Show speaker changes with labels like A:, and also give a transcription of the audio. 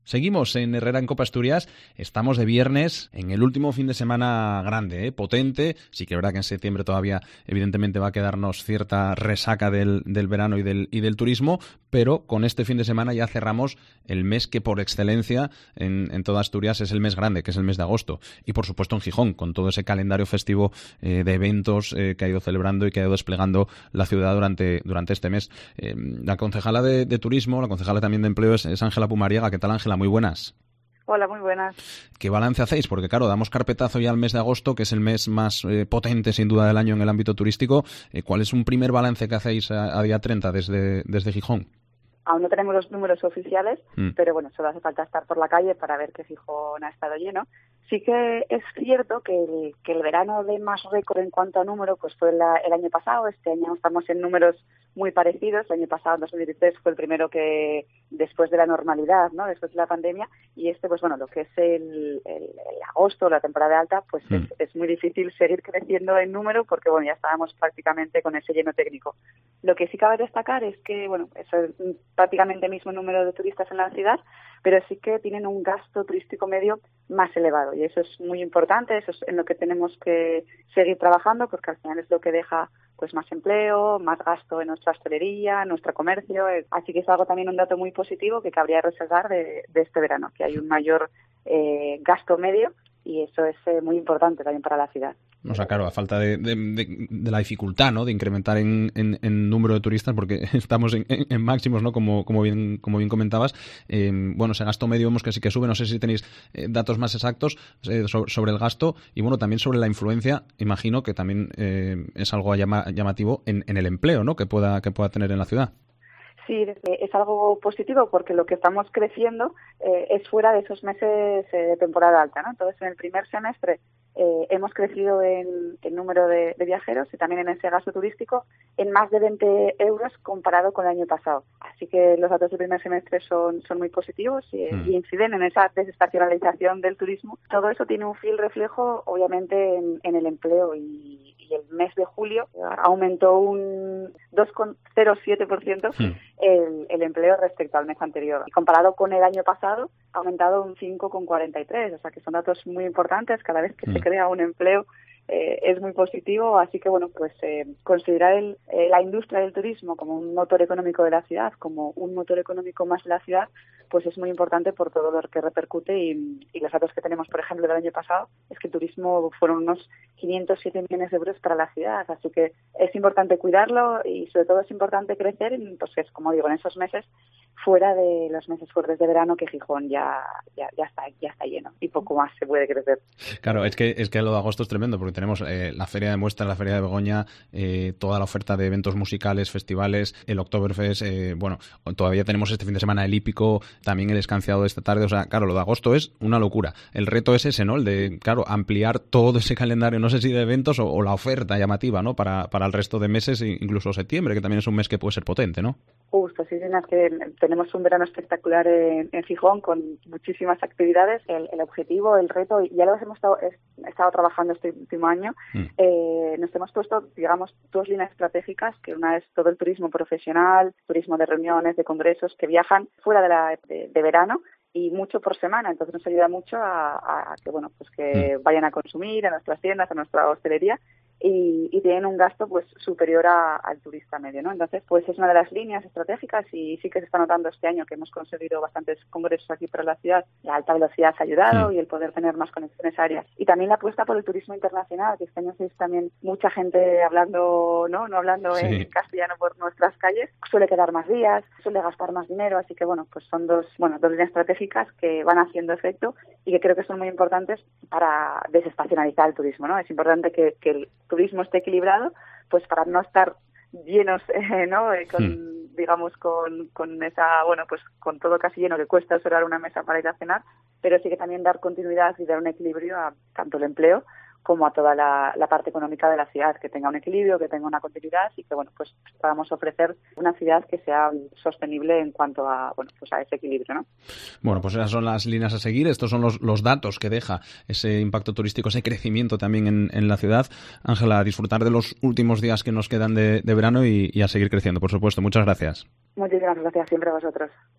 A: Seguimos en Herrera en Copa Asturias, estamos de viernes en el último fin de semana grande, potente. Sí que es verdad que en septiembre todavía evidentemente va a quedarnos cierta resaca del verano y del turismo, pero con este fin de semana ya cerramos el mes que por excelencia en toda Asturias es el mes grande, que es el mes de agosto. Y por supuesto en Gijón, con todo ese calendario festivo de eventos que ha ido celebrando y que ha ido desplegando la ciudad durante este mes. La concejala de turismo, la concejala también de empleo es Ángela Pumariega. ¿Qué tal, Ángela? Muy buenas.
B: Hola, muy buenas.
A: ¿Qué balance hacéis? Porque claro, damos carpetazo ya al mes de agosto, que es el mes más potente sin duda del año en el ámbito turístico. ¿Cuál es un primer balance que hacéis a día 30 desde Gijón?
B: Aún no tenemos los números oficiales, pero bueno, solo hace falta estar por la calle para ver que Gijón ha estado lleno. Sí que es cierto que el verano de más récord en cuanto a número pues fue el año pasado. Este año estamos en números muy parecidos. El año pasado, en 2016, fue el primero que después de la normalidad, ¿no? Después de la pandemia. Y pues bueno, lo que es el agosto, la temporada alta, pues es muy difícil seguir creciendo en número porque bueno, ya estábamos prácticamente con ese lleno técnico. Lo que sí cabe destacar es que bueno, eso es prácticamente el mismo número de turistas en la ciudad, pero sí que tienen un gasto turístico medio más elevado y eso es muy importante, eso es en lo que tenemos que seguir trabajando porque al final es lo que deja pues más empleo, más gasto en nuestra hostelería, en nuestro comercio, así que es algo también un dato muy positivo que cabría resaltar de este verano, que hay un mayor gasto medio y eso es muy importante también para la ciudad.
A: O sea, claro, a falta de la dificultad, ¿no?, de incrementar en número de turistas, porque estamos en máximos, ¿no?, como bien comentabas. Bueno, ese gasto medio vemos que sí que sube. No sé si tenéis datos más exactos sobre el gasto y, bueno, también sobre la influencia. Imagino que también es algo llamativo en el empleo, ¿no?, que pueda tener en la ciudad.
B: Sí, es algo positivo porque lo que estamos creciendo es fuera de esos meses de temporada alta, ¿no? Entonces, en el primer semestre hemos crecido en número de viajeros y también en ese gasto turístico en más de 20 euros comparado con el año pasado. Así que los datos del primer semestre son muy positivos y inciden en esa desestacionalización del turismo. Todo eso tiene un fiel reflejo, obviamente, en el empleo y el mes de julio aumentó un 2,07% el empleo respecto al mes anterior. Y comparado con el año pasado, ha aumentado un 5,43%. O sea que son datos muy importantes. Cada vez que se crea un empleo es muy positivo, así que bueno, pues considerar la industria del turismo como un motor económico de la ciudad, como un motor económico más de la ciudad, pues es muy importante por todo lo que repercute y los datos que tenemos, por ejemplo, del año pasado, es que el turismo fueron unos 507 millones de euros para la ciudad, así que es importante cuidarlo y sobre todo es importante crecer, pues es como digo, en esos meses fuera de los meses fuertes de verano que Gijón ya está lleno y poco más se puede crecer.
A: Claro, es que lo de agosto es tremendo porque tenemos la feria de muestras, la feria de Begoña, toda la oferta de eventos musicales, festivales, el Oktoberfest, bueno, todavía tenemos este fin de semana el hípico, también el escanciado de esta tarde. O sea, claro, lo de agosto es una locura. El reto es ese, ¿no? El de, claro, ampliar todo ese calendario, no sé si de eventos o la oferta llamativa, ¿no?, para el resto de meses, incluso septiembre, que también es un mes que puede ser potente, ¿no?
B: Justo, sí, es que tenemos un verano espectacular en Gijón con muchísimas actividades. El objetivo, el reto, y ya lo hemos estado trabajando este último año, nos hemos puesto, digamos, dos líneas estratégicas, que una es todo el turismo profesional, turismo de reuniones, de congresos, que viajan fuera de verano y mucho por semana, entonces nos ayuda mucho a que bueno, pues que vayan a consumir a nuestras tiendas, a nuestra hostelería y tienen un gasto pues superior al turista medio, ¿no? Entonces, pues es una de las líneas estratégicas y sí que se está notando este año que hemos conseguido bastantes congresos aquí para la ciudad. La alta velocidad ha ayudado y el poder tener más conexiones aéreas. Y también la apuesta por el turismo internacional, que este año es también mucha gente hablando, no hablando en castellano por nuestras calles. Suele quedar más días, suele gastar más dinero, así que bueno, pues son dos líneas estratégicas que van haciendo efecto y que creo que son muy importantes para desestacionalizar el turismo, ¿no? Es importante que el turismo esté equilibrado, pues para no estar llenos, ¿no? Digamos, con esa, bueno, pues con todo casi lleno que cuesta observar una mesa para ir a cenar, pero sí que también dar continuidad y dar un equilibrio a tanto el empleo como a toda la parte económica de la ciudad, que tenga un equilibrio, que tenga una continuidad y que, bueno, pues podamos ofrecer una ciudad que sea sostenible en cuanto a, bueno, pues a ese equilibrio, ¿no?
A: Bueno, pues esas son las líneas a seguir, estos son los datos que deja ese impacto turístico, ese crecimiento también en la ciudad. Ángela, a disfrutar de los últimos días que nos quedan de verano y a seguir creciendo, por supuesto. Muchas gracias.
B: Muchísimas gracias siempre a vosotros.